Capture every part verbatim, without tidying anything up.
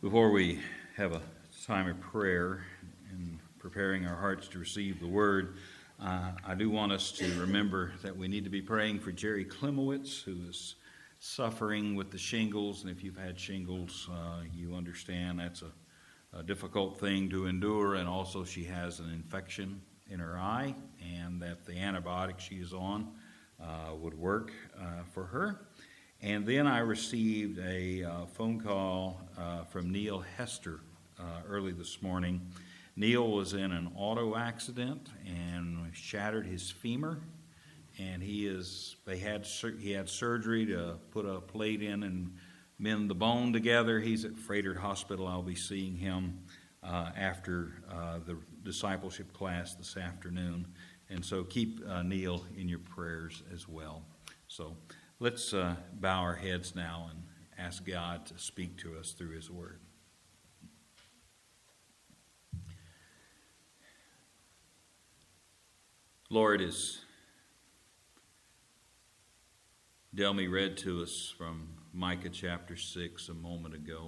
Before we have a time of prayer and preparing our hearts to receive the word, uh, I do want us to remember that we need to be praying for Jerry Klimowitz, who is suffering with the shingles. And if you've had shingles, uh, you understand that's a, a difficult thing to endure. And also she has an infection in her eye, and that the antibiotic she is on uh, would work uh, for her. And then I received a uh, phone call uh, from Neil Hester uh, early this morning. Neil was in an auto accident and shattered his femur, and he is. They had he had surgery to put a plate in and mend the bone together. He's at Froedtert Hospital. I'll be seeing him uh, after uh, the discipleship class this afternoon, and so keep uh, Neil in your prayers as well. So. Let's uh, bow our heads now and ask God to speak to us through His Word. Lord, as Delmy read to us from Micah chapter six a moment ago,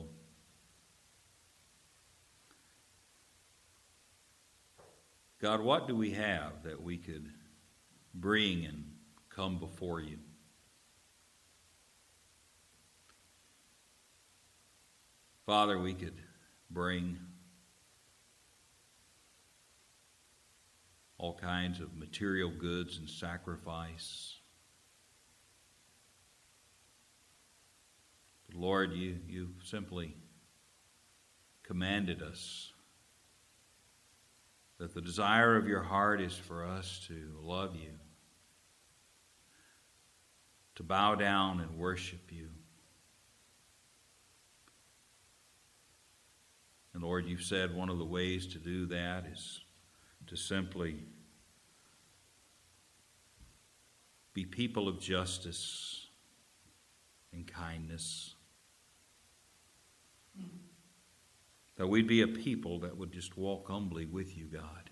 God, what do we have that we could bring and come before You? Father, we could bring all kinds of material goods and sacrifice. But Lord, you, you simply commanded us that the desire of Your heart is for us to love You, to bow down and worship You. And Lord, You've said one of the ways to do that is to simply be people of justice and kindness. That we'd be a people that would just walk humbly with You, God.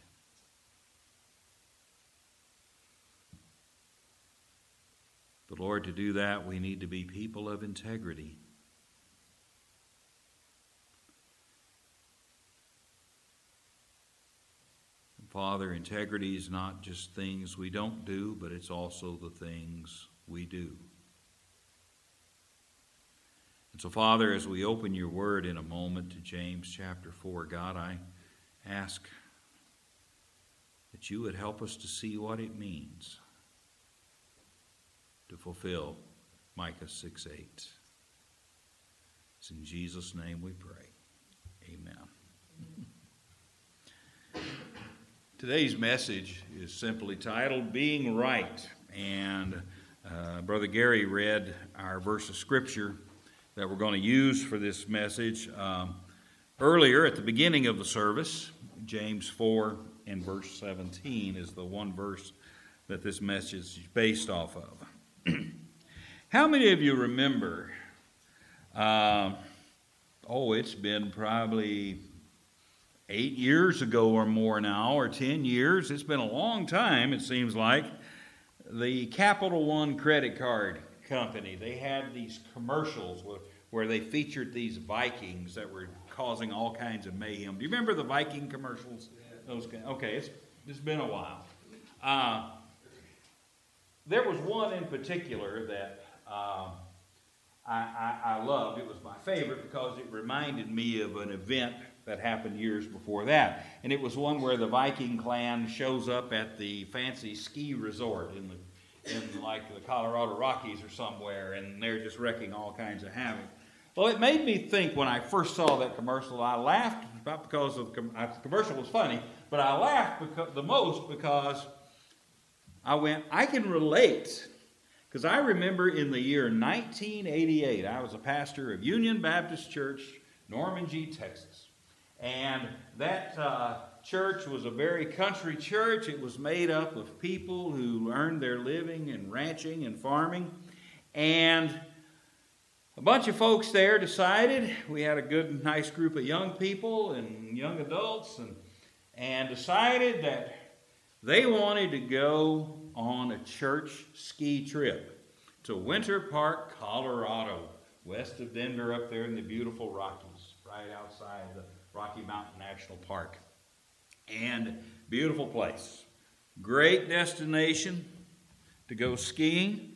But Lord, to do that, we need to be people of integrity. Father, integrity is not just things we don't do, but it's also the things we do. And so, Father, as we open Your word in a moment to James chapter four, God, I ask that You would help us to see what it means to fulfill Micah six eight. It's in Jesus' name we pray. Amen. Today's message is simply titled, Being Right. And uh, Brother Gary read our verse of Scripture that we're going to use for this message um, earlier at the beginning of the service. James four and verse seventeen is the one verse that this message is based off of. How many of you remember, uh, oh, it's been probably eight years ago or more now, or ten years. It's been a long time, it seems like. The Capital One credit card company, they had these commercials where, where they featured these Vikings that were causing all kinds of mayhem. Do you remember the Viking commercials? Those, okay, it's, it's been a while. Uh, there was one in particular that uh, I, I, I loved. It was my favorite because it reminded me of an event that happened years before that. And it was one where the Viking clan shows up at the fancy ski resort in the in like the Colorado Rockies or somewhere, and they're just wrecking all kinds of havoc. Well, it made me think when I first saw that commercial. I laughed not because of the, com- the commercial was funny, but I laughed because, the most because I went, I can relate. Because I remember in the year nineteen eighty-eight, I was a pastor of Union Baptist Church, Normandy, Texas. And that uh, church was a very country church. It was made up of people who earned their living in ranching and farming. And a bunch of folks there decided, we had a good, nice group of young people and young adults, and, and decided that they wanted to go on a church ski trip to Winter Park, Colorado, west of Denver up there in the beautiful Rockies. right outside of the Rocky Mountain National Park. And beautiful place. Great destination to go skiing.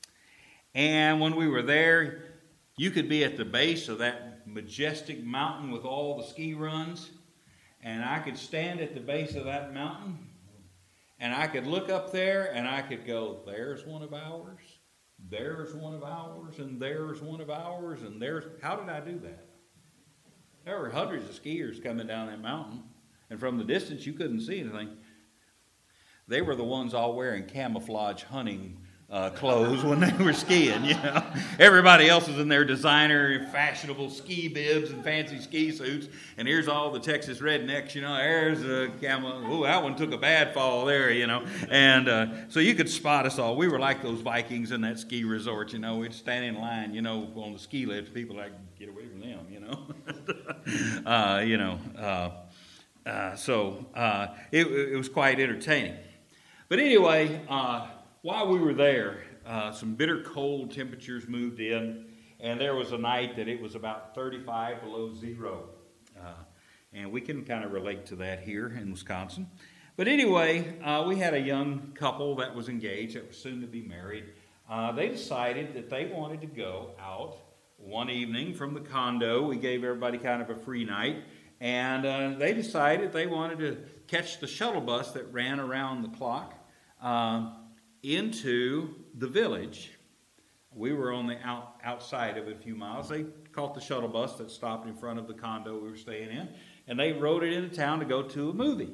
And when we were there, you could be at the base of that majestic mountain with all the ski runs. And I could stand at the base of that mountain. And I could look up there and I could go, there's one of ours. There's one of ours. And there's one of ours. And there's... How did I do that? There were hundreds of skiers coming down that mountain. And from the distance, you couldn't see anything. They were the ones all wearing camouflage hunting uh, clothes when they were skiing, you know. Everybody else is in their designer, fashionable ski bibs and fancy ski suits. And here's all the Texas rednecks, you know. There's a camo. Oh, that one took a bad fall there, you know. And uh, so you could spot us all. We were like those Vikings in that ski resort, you know. We'd stand in line, you know, on the ski lift. People like, get away from them, you know. uh, you know, uh, uh, so uh, it, it was quite entertaining. But anyway, uh, while we were there, uh, some bitter cold temperatures moved in, and there was a night that it was about thirty-five below zero. Uh, and we can kind of relate to that here in Wisconsin. But anyway, uh, we had a young couple that was engaged, that was soon to be married. Uh, they decided that they wanted to go out one evening from the condo. We gave everybody kind of a free night. And uh, they decided they wanted to catch the shuttle bus that ran around the clock uh, into the village. We were on the out, outside of it a few miles. They caught the shuttle bus that stopped in front of the condo we were staying in, and they rode it into town to go to a movie.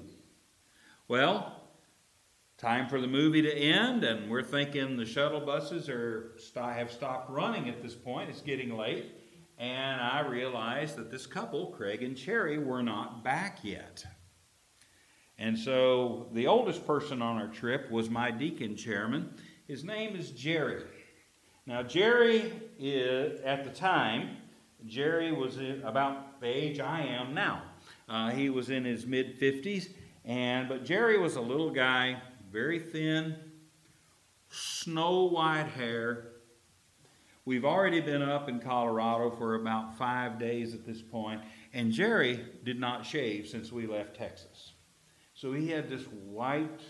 Well, time for the movie to end, and we're thinking the shuttle buses are have stopped running at this point. It's getting late. And I realized that this couple, Craig and Cherry, were not back yet. And so the oldest person on our trip was my deacon chairman. His name is Jerry. Now, Jerry, is, at the time, Jerry was about the age I am now. Uh, he was in his mid-fifties, and but Jerry was a little guy, very thin, snow-white hair. We've already been up in Colorado for about five days at this point, and Jerry did not shave since we left Texas. So he had this white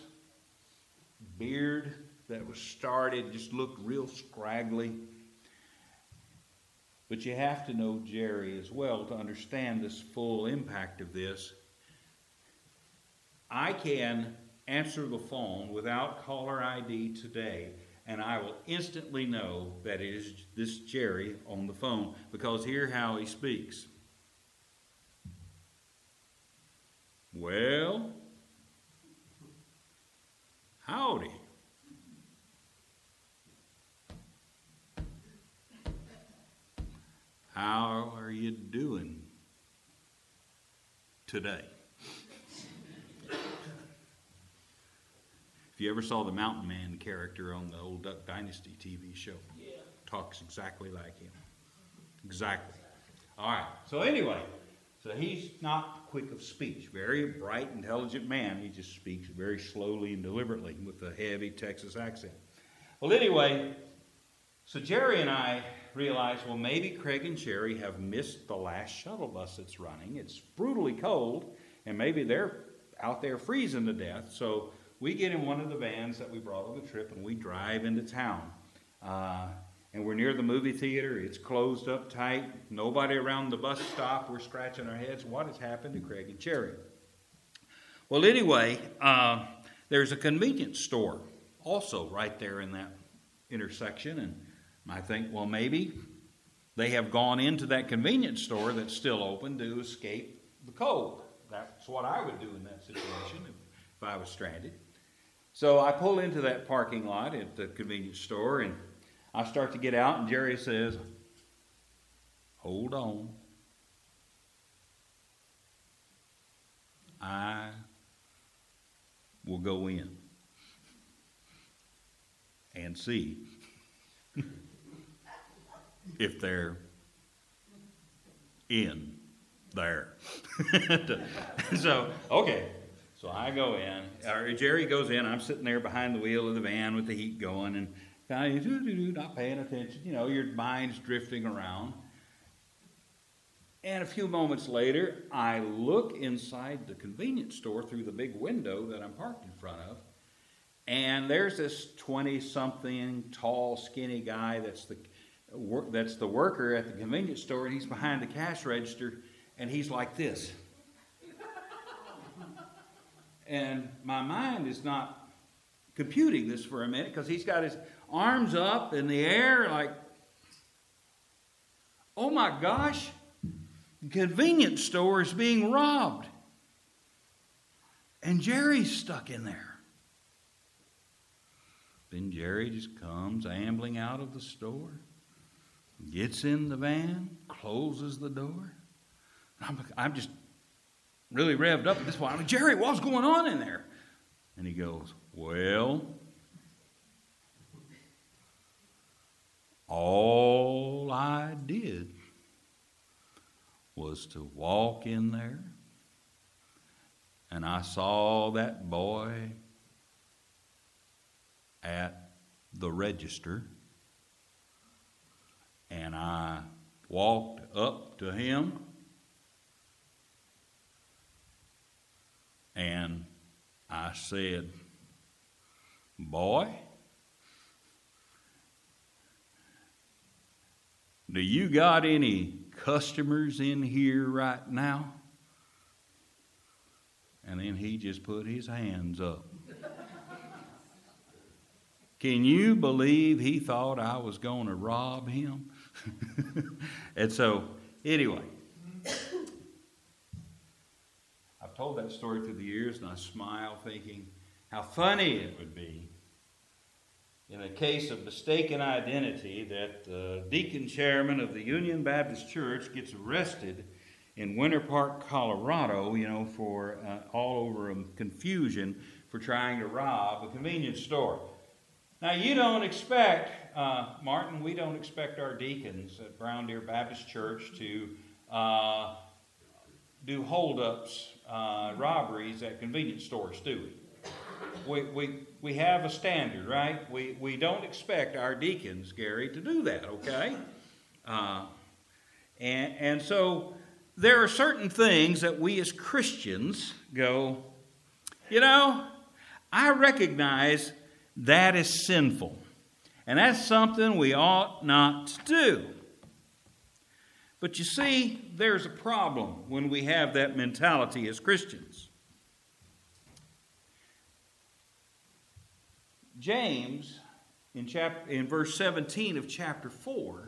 beard that was started, just looked real scraggly. But you have to know Jerry as well to understand this full impact of this. I can answer the phone without caller I D today, and I will instantly know that it is this Jerry on the phone, because hear how he speaks. Well, howdy. How are you doing today? If you ever saw the Mountain Man character on the old Duck Dynasty T V show, yeah, talks exactly like him. Exactly. All right. So anyway, so he's not quick of speech. Very bright, intelligent man. He just speaks very slowly and deliberately with a heavy Texas accent. Well, anyway, so Jerry and I realized, well, maybe Craig and Cherry have missed the last shuttle bus that's running. It's brutally cold, and maybe they're out there freezing to death. So we get in one of the vans that we brought on the trip, and we drive into town. Uh, and we're near the movie theater. It's closed up tight. Nobody around the bus stop. We're scratching our heads. What has happened to Craig and Cherry? Well, anyway, uh, there's a convenience store also right there in that intersection. And I think, well, maybe they have gone into that convenience store that's still open to escape the cold. That's what I would do in that situation if, if I was stranded. So I pull into that parking lot at the convenience store, and I start to get out, and Jerry says, hold on. I will go in and see if they're in there. So, okay. So I go in, or Jerry goes in, I'm sitting there behind the wheel of the van with the heat going, and kind of not paying attention. You know, your mind's drifting around. And a few moments later, I look inside the convenience store through the big window that I'm parked in front of, and there's this twenty-something, tall, skinny guy that's the that's the worker at the convenience store, and he's behind the cash register, and he's like this. And my mind is not computing this for a minute because he's got his arms up in the air like, oh my gosh, the convenience store is being robbed. And Jerry's stuck in there. Then Jerry just comes ambling out of the store, gets in the van, closes the door. I'm, I'm just really revved up at this point. I'm like, Jerry, what's going on in there? And he goes, well, all I did was to walk in there, and I saw that boy at the register, and I walked up to him, and I said, boy, do you got any customers in here right now? And then he just put his hands up. Can you believe he thought I was going to rob him? And so, anyway, I've told that story through the years, and I smile thinking how funny it would be in a case of mistaken identity that the deacon chairman of the Union Baptist Church gets arrested in Winter Park, Colorado, you know, for uh, all over um, confusion for trying to rob a convenience store. Now, you don't expect, uh, Martin, we don't expect our deacons at Brown Deer Baptist Church to uh, do holdups, uh, robberies at convenience stores, do we? We, we, we have a standard, right? We, we don't expect our deacons, Gary, to do that, okay? Uh, and, and so there are certain things that we as Christians go, you know, I recognize that is sinful. And that's something we ought not to do. But you see, there's a problem when we have that mentality as Christians. James, in chapter, in verse seventeen of chapter four,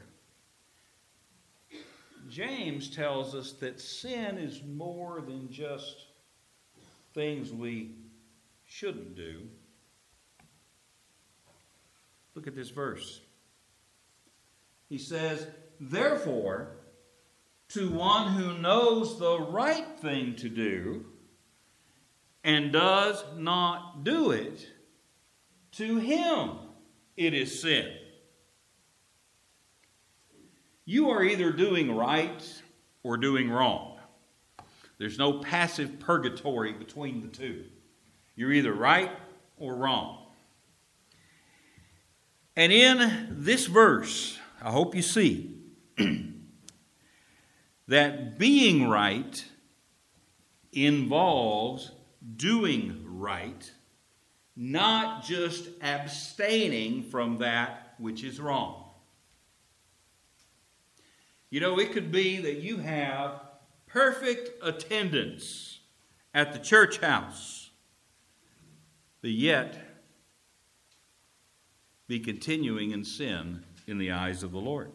James tells us that sin is more than just things we shouldn't do. Look at this verse. He says, therefore, to one who knows the right thing to do and does not do it, to him it is sin. You are either doing right or doing wrong. There's no passive purgatory between the two. You're either right or wrong. And in this verse, I hope you see that being right involves doing right, not just abstaining from that which is wrong. You know, it could be that you have perfect attendance at the church house, but yet be continuing in sin in the eyes of the Lord.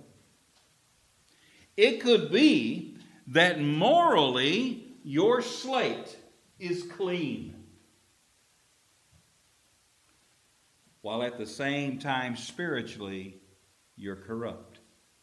It could be that morally your slate is clean, while at the same time spiritually you're corrupt.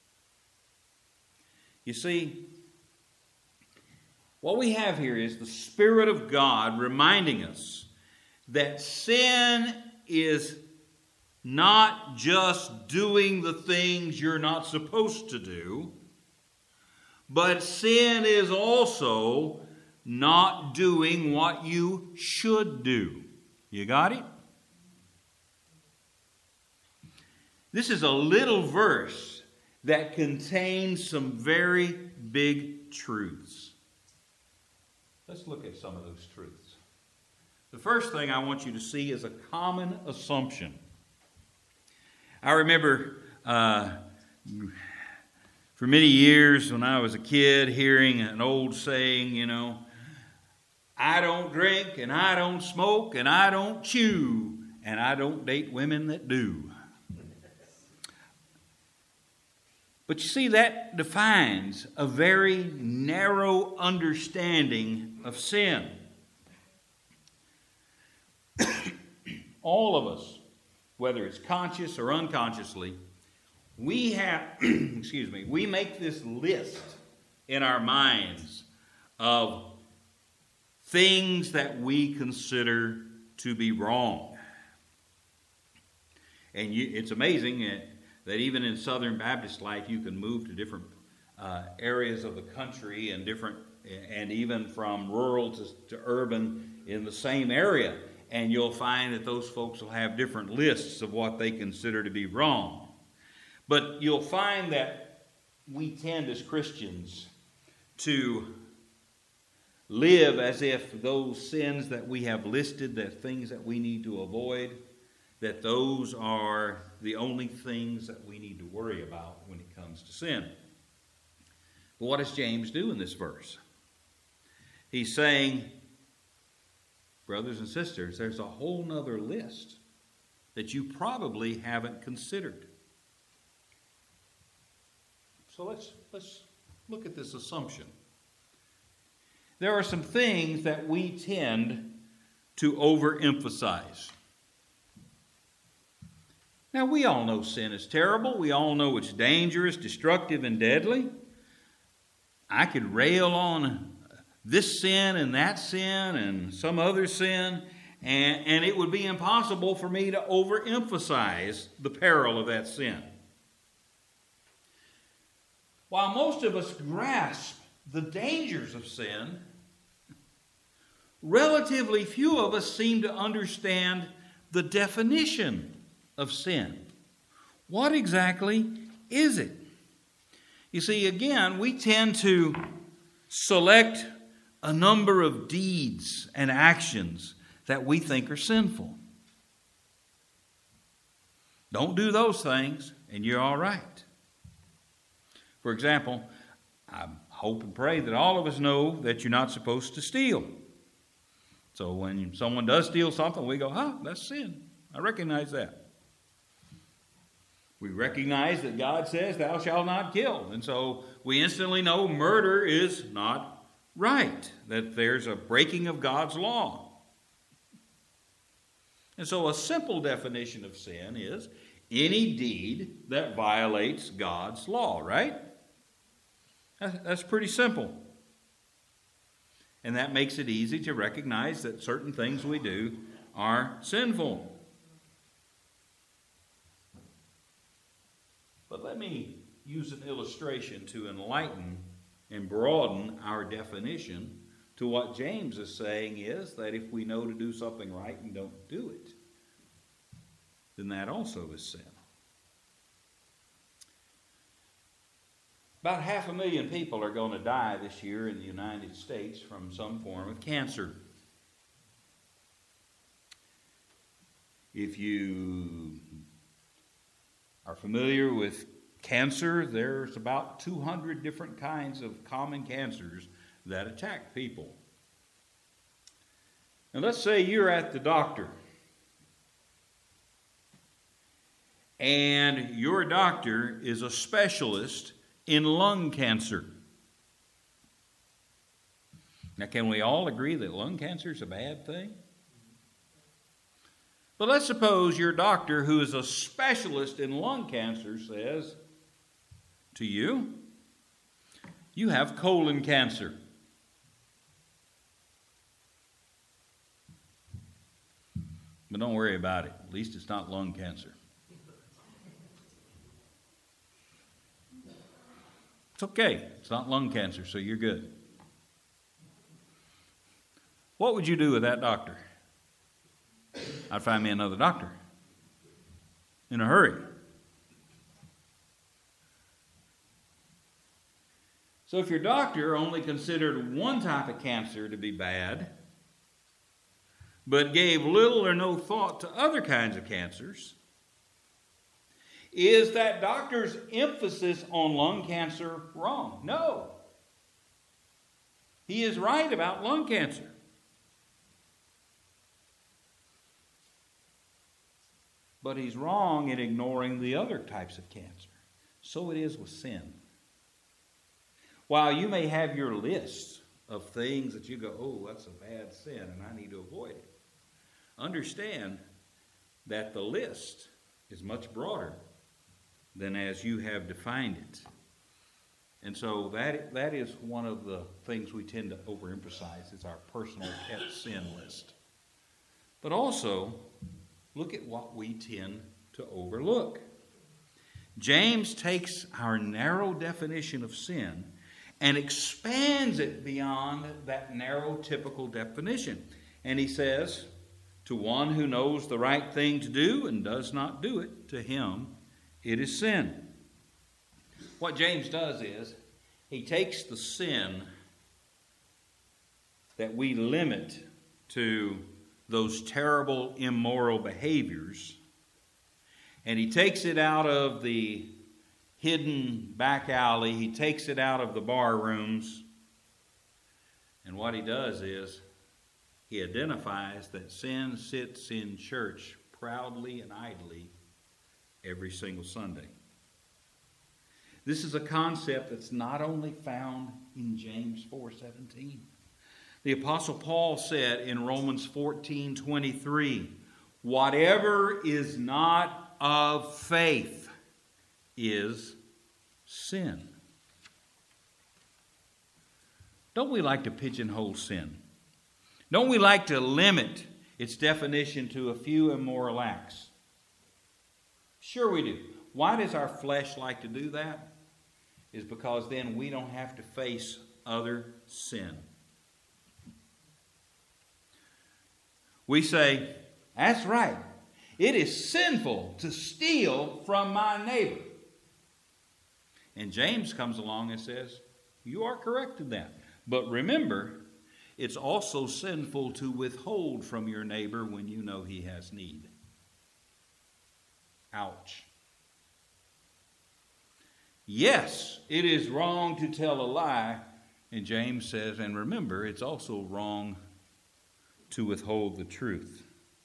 You see, what we have here is the Spirit of God reminding us that sin is not just doing the things you're not supposed to do, but sin is also not doing what you should do. You got it? This is a little verse that contains some very big truths. Let's look at some of those truths. The first thing I want you to see is a common assumption. I remember uh, for many years when I was a kid hearing an old saying, you know, I don't drink and I don't smoke and I don't chew and I don't date women that do. But you see, that defines a very narrow understanding of sin. All of us, whether it's conscious or unconsciously, we have, excuse me, we make this list in our minds of things that we consider to be wrong. And you, it's amazing that even in Southern Baptist life, you can move to different uh, areas of the country and different, and even from rural to, to urban in the same area. And you'll find that those folks will have different lists of what they consider to be wrong. But you'll find that we tend as Christians to live as if those sins that we have listed, the things that we need to avoid, that those are the only things that we need to worry about when it comes to sin. But what does James do in this verse? He's saying, brothers and sisters, there's a whole nother list that you probably haven't considered. So let's, let's look at this assumption. There are some things that we tend to overemphasize. Now, we all know sin is terrible. We all know it's dangerous, destructive, and deadly. I could rail on this sin and that sin and some other sin, and, and it would be impossible for me to overemphasize the peril of that sin. While most of us grasp the dangers of sin, relatively few of us seem to understand the definition of sin. What exactly is it? You see, again, we tend to select a number of deeds and actions that we think are sinful. Don't do those things, and you're all right. For example, I hope and pray that all of us know that you're not supposed to steal. So when someone does steal something, we go, huh, that's sin. I recognize that. We recognize that God says, thou shalt not kill. And so we instantly know murder is not right, that there's a breaking of God's law. And so a simple definition of sin is any deed that violates God's law, right? That's pretty simple. And that makes it easy to recognize that certain things we do are sinful. But let me use an illustration to enlighten and broaden our definition to what James is saying is that if we know to do something right and don't do it, then that also is sin. About half a million people are going to die this year in the United States from some form of cancer. If you are familiar with cancer, there's about two hundred different kinds of common cancers that attack people. And let's say you're at the doctor, and your doctor is a specialist in lung cancer. Now, can we all agree that lung cancer is a bad thing? But let's suppose your doctor, who is a specialist in lung cancer, says to you, you have colon cancer. But don't worry about it. At least it's not lung cancer. It's okay. It's not lung cancer, so you're good. What would you do with that doctor? I'd find me another doctor in a hurry. So if your doctor only considered one type of cancer to be bad, but gave little or no thought to other kinds of cancers, is that doctor's emphasis on lung cancer wrong? No. He is right about lung cancer. But he's wrong in ignoring the other types of cancer. So it is with sin. While you may have your list of things that you go, oh, that's a bad sin and I need to avoid it, understand that the list is much broader than as you have defined it. And so that that is one of the things we tend to overemphasize is our personal pet sin list. But also, look at what we tend to overlook. James takes our narrow definition of sin and expands it beyond that narrow typical definition. And he says, to one who knows the right thing to do and does not do it, to him it is sin. What James does is, he takes the sin that we limit to those terrible immoral behaviors, and he takes it out of the hidden back alley, he takes it out of the bar rooms, and what he does is he identifies that sin sits in church proudly and idly every single Sunday. This is a concept that's not only found in James four seventeen. The Apostle Paul said in Romans fourteen twenty-three, whatever is not of faith is sin. Don't we like to pigeonhole sin? Don't we like to limit its definition to a few immoral acts? Sure we do. Why does our flesh like to do that? Is because then we don't have to face other sin. We say, that's right. It is sinful to steal from my neighbor. And James comes along and says, you are correct in that. But remember, it's also sinful to withhold from your neighbor when you know he has need. Ouch. Yes, it is wrong to tell a lie. And James says, and remember, it's also wrong to withhold the truth.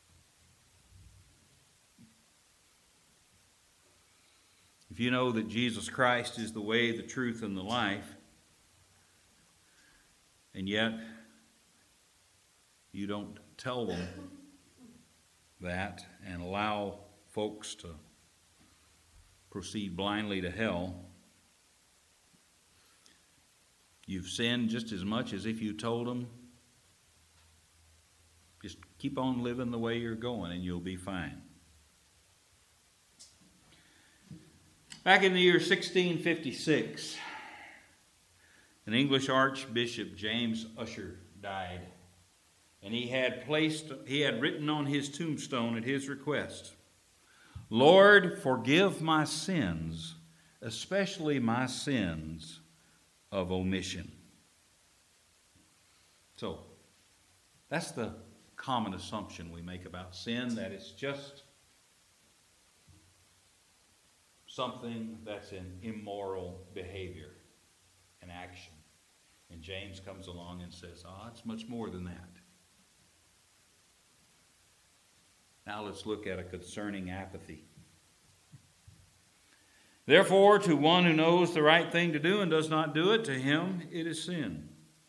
If you know that Jesus Christ is the way, the truth, and the life, and yet you don't tell them that and allow folks to proceed blindly to hell, you've sinned just as much as if you told them, just keep on living the way you're going and you'll be fine. Back in the year sixteen fifty-six, an English Archbishop, James Ussher, died. And he had placed, he had written on his tombstone at his request, Lord, forgive my sins, especially my sins of omission. So, that's the common assumption we make about sin, that it's just something that's an immoral behavior, an action. And James comes along and says, oh, it's much more than that. Now let's look at a concerning apathy. Therefore, to one who knows the right thing to do and does not do it, to him it is sin.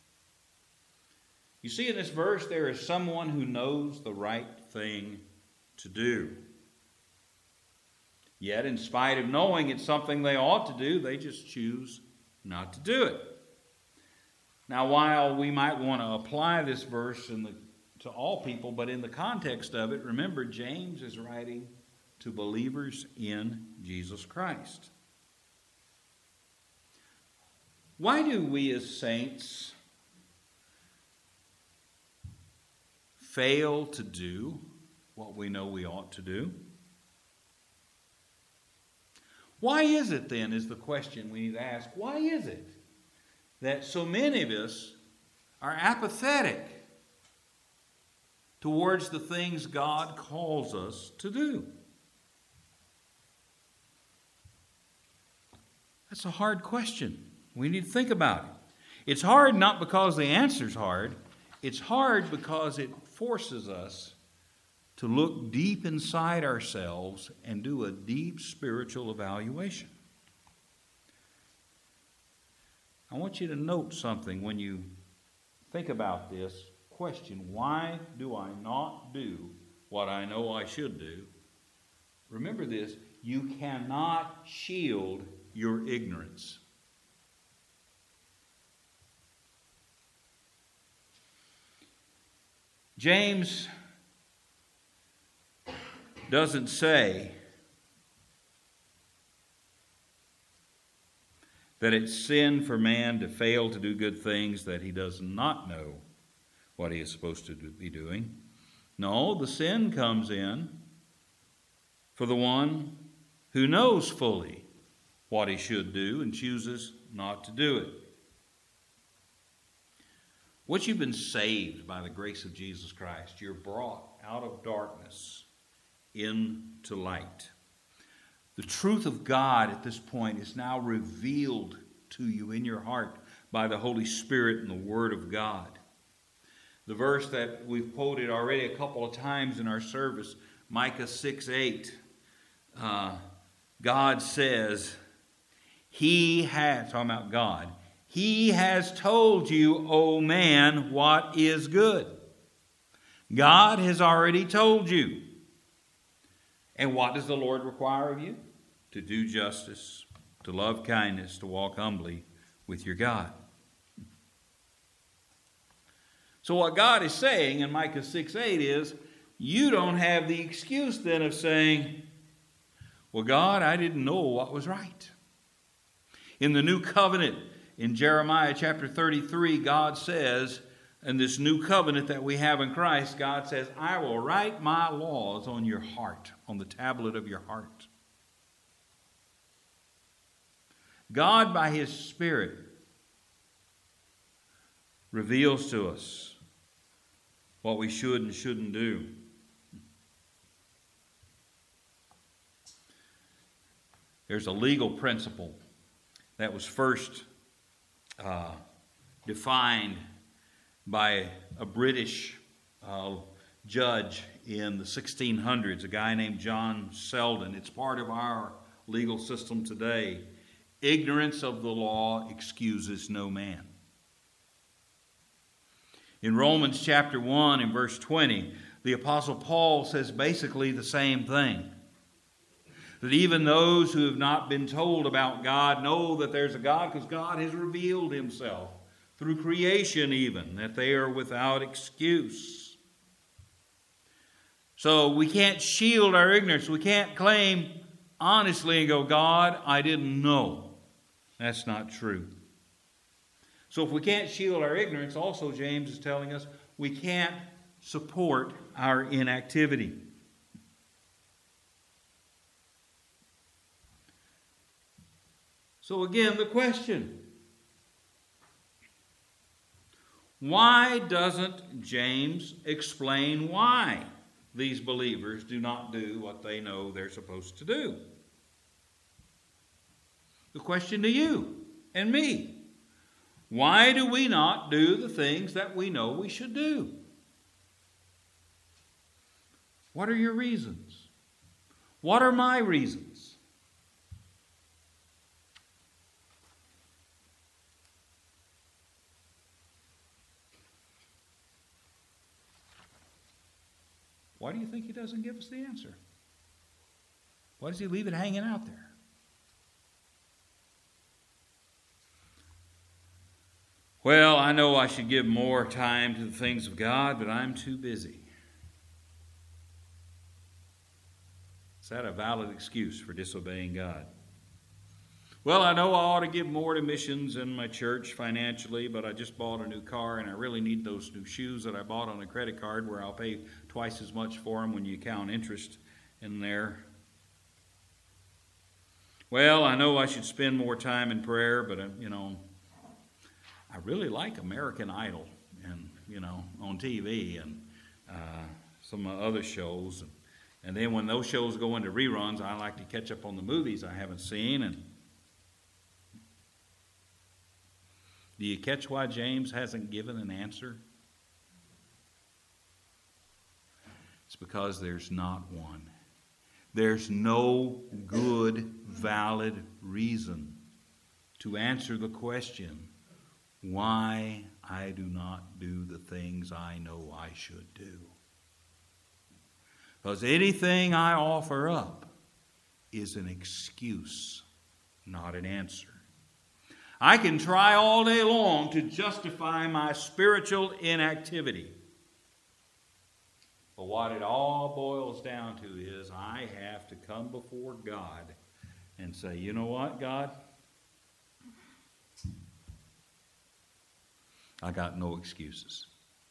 You see in this verse, there is someone who knows the right thing to do. Yet, in spite of knowing it's something they ought to do, they just choose not to do it. Now, while we might want to apply this verse in the, to all people, but in the context of it, remember, James is writing to believers in Jesus Christ. Why do we as saints fail to do what we know we ought to do? Why is it then, is the question we need to ask. Why is it that so many of us are apathetic towards the things God calls us to do? That's a hard question. We need to think about it. It's hard not because the answer's hard. It's hard because it forces us to look deep inside ourselves and do a deep spiritual evaluation. I want you to note something when you think about this question. Why do I not do what I know I should do? Remember this, you cannot shield your ignorance. James doesn't say that it's sin for man to fail to do good things that he does not know what he is supposed to be doing. No, the sin comes in for the one who knows fully what he should do and chooses not to do it. Once you've been saved by the grace of Jesus Christ, you're brought out of darkness into light. The truth of God at this point is now revealed to you in your heart by the Holy Spirit and the Word of God. The verse that we've quoted already a couple of times in our service, Micah six eight, uh, God says, He has, talking about God, He has told you, O man, what is good. God has already told you. And what does the Lord require of you? To do justice, to love kindness, to walk humbly with your God. So what God is saying in Micah six eight is, you don't have the excuse then of saying, well, God, I didn't know what was right. In the new covenant, in Jeremiah chapter thirty-three, God says, in this new covenant that we have in Christ, God says, I will write my laws on your heart, on the tablet of your heart. God, by His Spirit, reveals to us what we should and shouldn't do. There's a legal principle that was first uh, defined by a British uh, judge in the sixteen hundreds, a guy named John Selden. It's part of our legal system today. Ignorance of the law excuses no man. In Romans chapter one and verse twenty, the Apostle Paul says basically the same thing. That even those who have not been told about God know that there's a God because God has revealed Himself through creation even, that they are without excuse. So we can't shield our ignorance. We can't claim honestly and go, God, I didn't know. That's not true. So if we can't shield our ignorance, also James is telling us we can't support our inactivity. So again, the question, why doesn't James explain why these believers do not do what they know they're supposed to do? The question to you and me, why do we not do the things that we know we should do? What are your reasons? What are my reasons? Why do you think He doesn't give us the answer? Why does He leave it hanging out there? Well, I know I should give more time to the things of God, but I'm too busy. Is that a valid excuse for disobeying God? Well, I know I ought to give more to missions in my church financially, but I just bought a new car and I really need those new shoes that I bought on a credit card where I'll pay twice as much for them when you count interest in there. Well, I know I should spend more time in prayer, but, you know, I really like American Idol, and you know, on T V and uh, some other shows. And then when those shows go into reruns, I like to catch up on the movies I haven't seen. And do you catch why James hasn't given an answer? It's because there's not one. There's no good, valid reason to answer the question, why I do not do the things I know I should do. Because anything I offer up is an excuse, not an answer. I can try all day long to justify my spiritual inactivity. But what it all boils down to is I have to come before God and say, you know what, God? I got no excuses.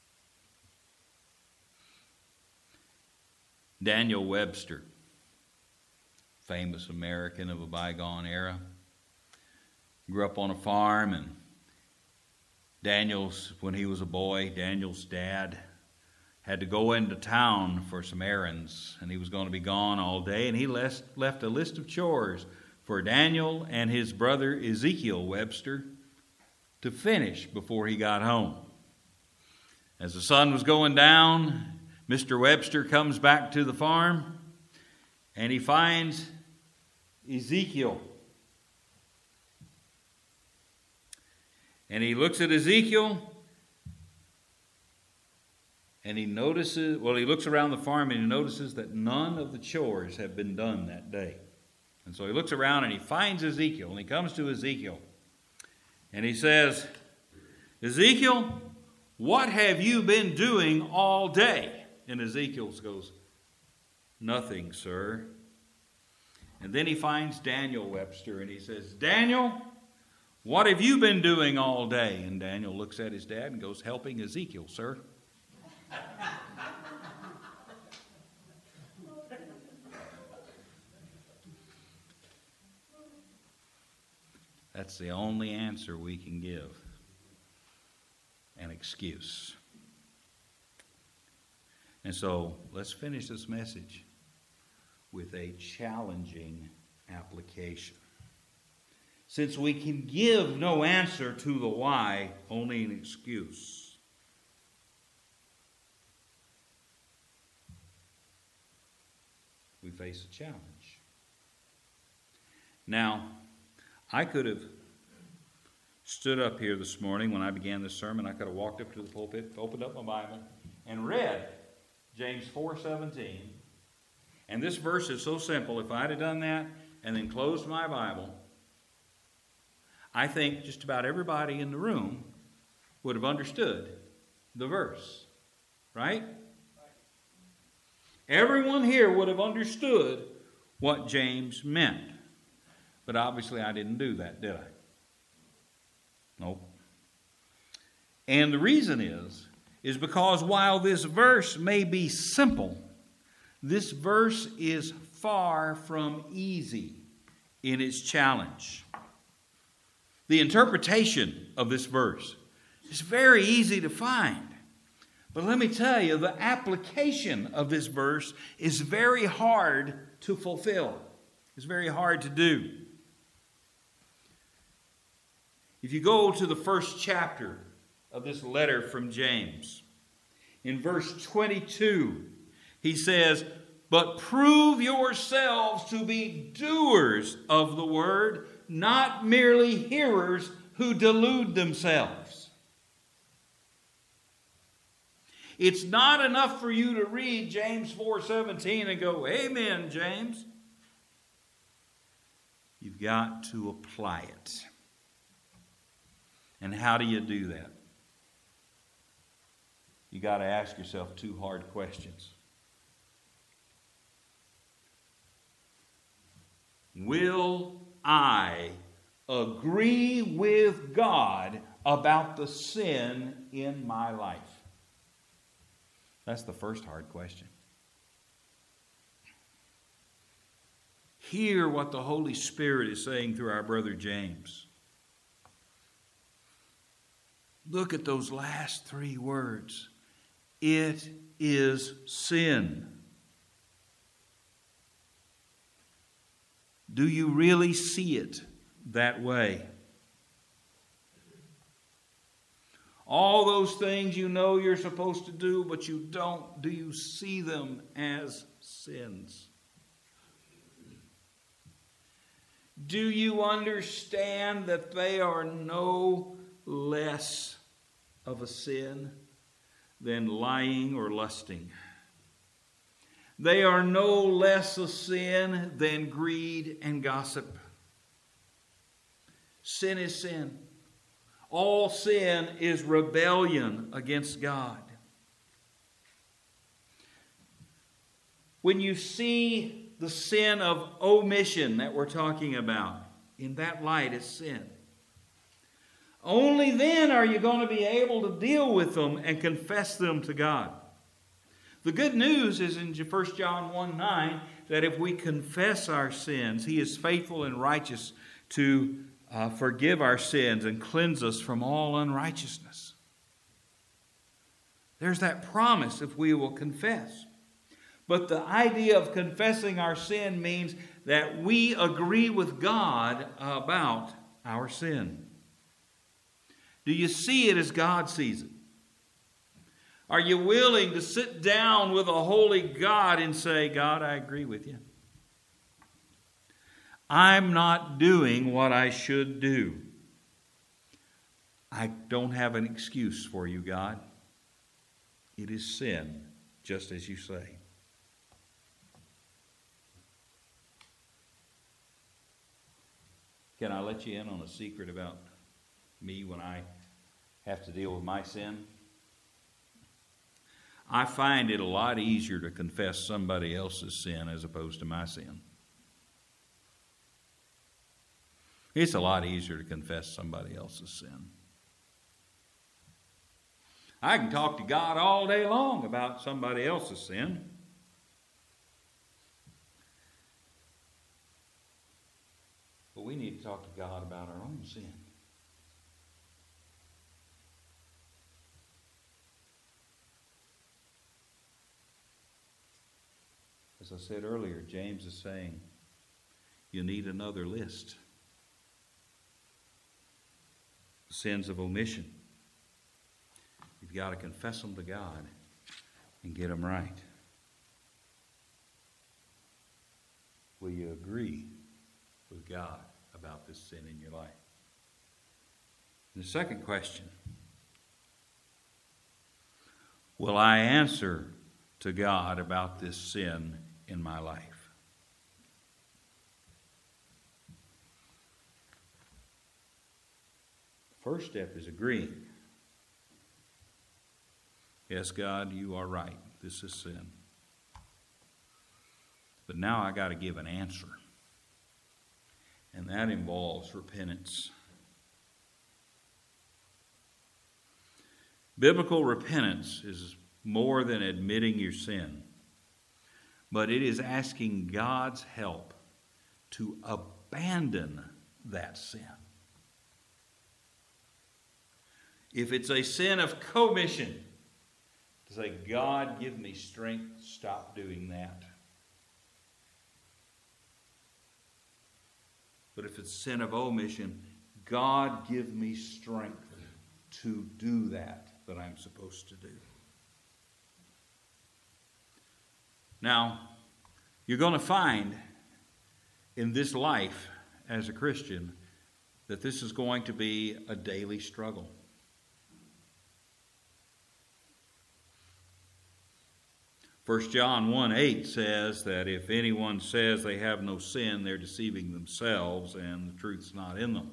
Daniel Webster, famous American of a bygone era, grew up on a farm, and Daniel's, when he was a boy, Daniel's dad had to go into town for some errands, and he was going to be gone all day, and he left, left a list of chores for Daniel and his brother Ezekiel Webster to finish before he got home. As the sun was going down, Mister Webster comes back to the farm, and he finds Ezekiel. And he looks at Ezekiel, and he notices, well, he looks around the farm and he notices that none of the chores have been done that day. And so he looks around and he finds Ezekiel, and he comes to Ezekiel. And he says, Ezekiel, what have you been doing all day? And Ezekiel goes, nothing, sir. And then he finds Daniel Webster, and he says, Daniel, what have you been doing all day? And Daniel looks at his dad and goes, helping Ezekiel, sir. That's the only answer we can give. An excuse. And so let's finish this message with a challenging application. Since we can give no answer to the why, only an excuse. We face a challenge. Now, I could have stood up here this morning when I began this sermon. I could have walked up to the pulpit, opened up my Bible, and read James four seventeen. And this verse is so simple. If I'd have done that and then closed my Bible, I think just about everybody in the room would have understood the verse. Right? Everyone here would have understood what James meant. But obviously I didn't do that, did I? Nope. And the reason is, is because while this verse may be simple, this verse is far from easy in its challenge. The interpretation of this verse is very easy to find. But let me tell you, the application of this verse is very hard to fulfill. It's very hard to do. If you go to the first chapter of this letter from James, in verse twenty-two, he says, but prove yourselves to be doers of the word, not merely hearers who delude themselves. It's not enough for you to read James four seventeen and go, amen, James. You've got to apply it. And how do you do that? You got to ask yourself two hard questions. Will I agree with God about the sin in my life? That's the first hard question. Hear what the Holy Spirit is saying through our brother James. Look at those last three words. It is sin. Do you really see it that way? All those things you know you're supposed to do, but you don't, do you see them as sins? Do you understand that they are no less of a sin than lying or lusting? They are no less a sin than greed and gossip. Sin is sin. All sin is rebellion against God. When you see the sin of omission that we're talking about, in that light it's sin. Only then are you going to be able to deal with them and confess them to God. The good news is in First John one nine that if we confess our sins, He is faithful and righteous to uh, forgive our sins and cleanse us from all unrighteousness. There's that promise if we will confess. But the idea of confessing our sin means that we agree with God about our sin. Do you see it as God sees it? Are you willing to sit down with a holy God and say, God, I agree with you. I'm not doing what I should do. I don't have an excuse for you, God. It is sin, just as you say. Can I let you in on a secret about me when I have to deal with my sin? I find it a lot easier to confess somebody else's sin as opposed to my sin. It's a lot easier to confess somebody else's sin. I can talk to God all day long about somebody else's sin. But we need to talk to God about our own sin. As I said earlier, James is saying, you need another list. Sins of omission. You've got to confess them to God and get them right. Will you agree with God about this sin in your life? And the second question, will I answer to God about this sin in my life? First step is agreeing. Yes, God, you are right. This is sin. But now I got to give an answer. And that involves repentance. Biblical repentance is more than admitting your sin, but it is asking God's help to abandon that sin. If it's a sin of commission, to say, God, give me strength to stop doing that. But if it's sin of omission, God, give me strength to do that that I'm supposed to do. Now, you're going to find in this life as a Christian that this is going to be a daily struggle. First John one eight says that if anyone says they have no sin, they're deceiving themselves and the truth's not in them.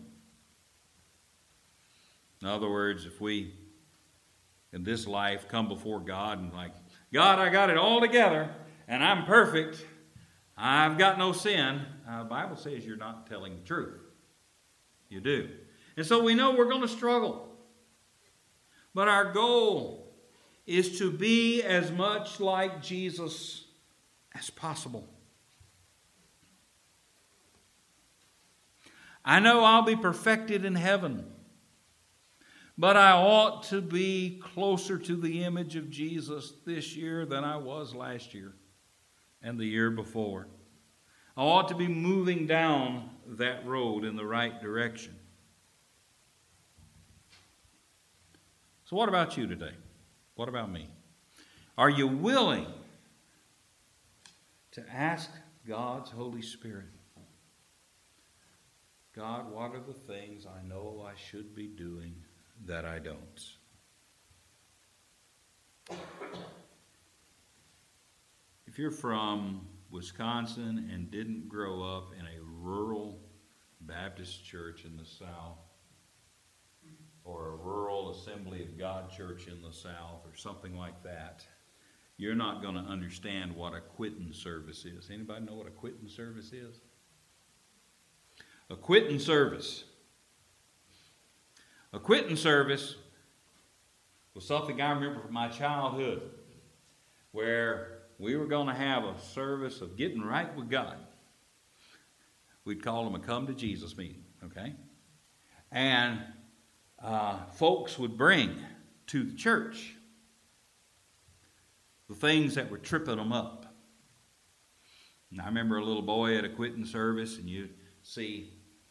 In other words, if we, in this life, come before God and like, God, I got it all together and I'm perfect, I've got no sin, uh, the Bible says you're not telling the truth. You do. And so we know we're going to struggle. But our goal is to be as much like Jesus as possible. I know I'll be perfected in heaven, but I ought to be closer to the image of Jesus this year than I was last year and the year before. I ought to be moving down that road in the right direction. So what about you today? What about me? Are you willing to ask God's Holy Spirit, God, what are the things I know I should be doing that I don't? If you're from Wisconsin and didn't grow up in a rural Baptist church in the South, or a rural Assembly of God church in the South, or something like that, you're not going to understand what a quitting service is. Anybody know what a quitting service is? A quitting service. A quitting service was something I remember from my childhood, where we were going to have a service of getting right with God. We'd call them a come to Jesus meeting, okay? And uh, folks would bring to the church the things that were tripping them up. And I remember a little boy at a quitting service, and you'd see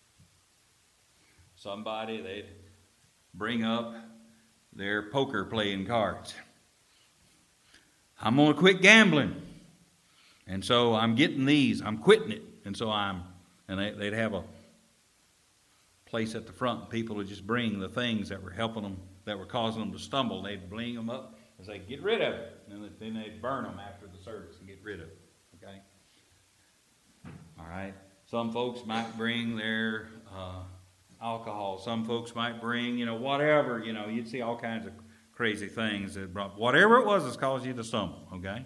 somebody, they'd bring up their poker playing cards. I'm going to quit gambling. And so I'm getting these. I'm quitting it. And so I'm, and they, they'd have a place at the front, and people would just bring the things that were helping them, that were causing them to stumble. They'd bring them up and say, get rid of it. And then they'd burn them after the service and get rid of it. Okay? All right? Some folks might bring their uh, alcohol. Some folks might bring, you know, whatever. You know, you'd see all kinds of crazy things that brought, whatever it was that's caused you to stumble. Okay?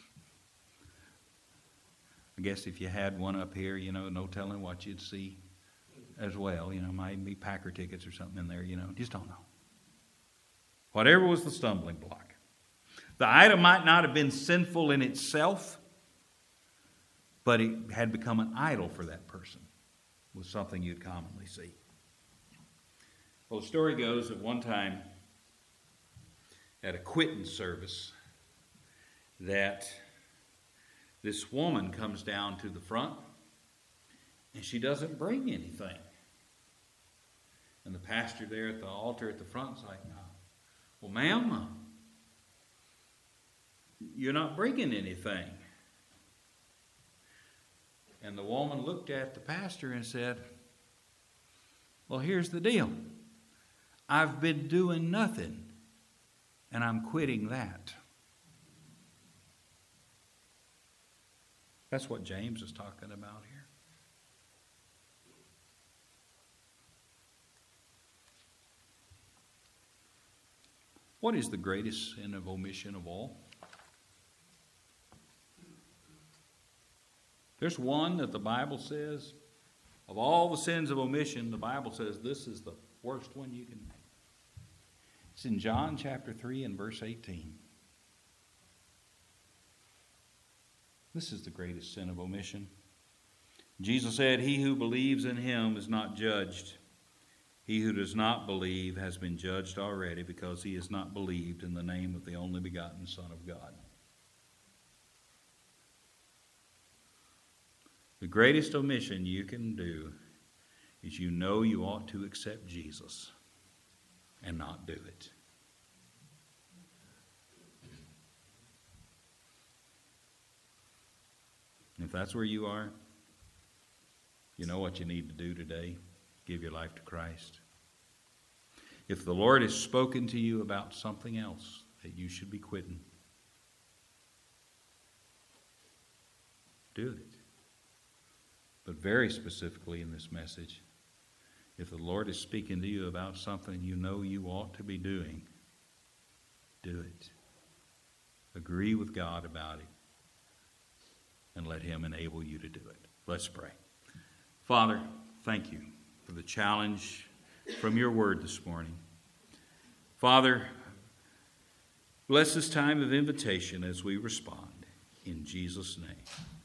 I guess if you had one up here, you know, no telling what you'd see as well. You know, might be Packer tickets or something in there, you know. Just don't know. Whatever was the stumbling block. The item might not have been sinful in itself, but it had become an idol for that person. It was something you'd commonly see. Well, the story goes that one time at a quitting service that this woman comes down to the front and she doesn't bring anything. And the pastor there at the altar at the front is like, no. Well, ma'am, you're not bringing anything. And the woman looked at the pastor and said, well, here's the deal. I've been doing nothing, and I'm quitting that. That's what James is talking about here. What is the greatest sin of omission of all? There's one that the Bible says, of all the sins of omission, the Bible says this is the worst one you can make. It's in John chapter three and verse eighteen. This is the greatest sin of omission. Jesus said, he who believes in him is not judged. He who does not believe has been judged already because he has not believed in the name of the only begotten Son of God. The greatest omission you can do is you know you ought to accept Jesus and not do it. If that's where you are, you know what you need to do today. Give your life to Christ. If the Lord has spoken to you about something else that you should be quitting, do it. But very specifically in this message, if the Lord is speaking to you about something you know you ought to be doing, do it. Agree with God about it, and let him enable you to do it. Let's pray. Father, thank you for the challenge from your word this morning. Father, bless this time of invitation as we respond. In Jesus' name.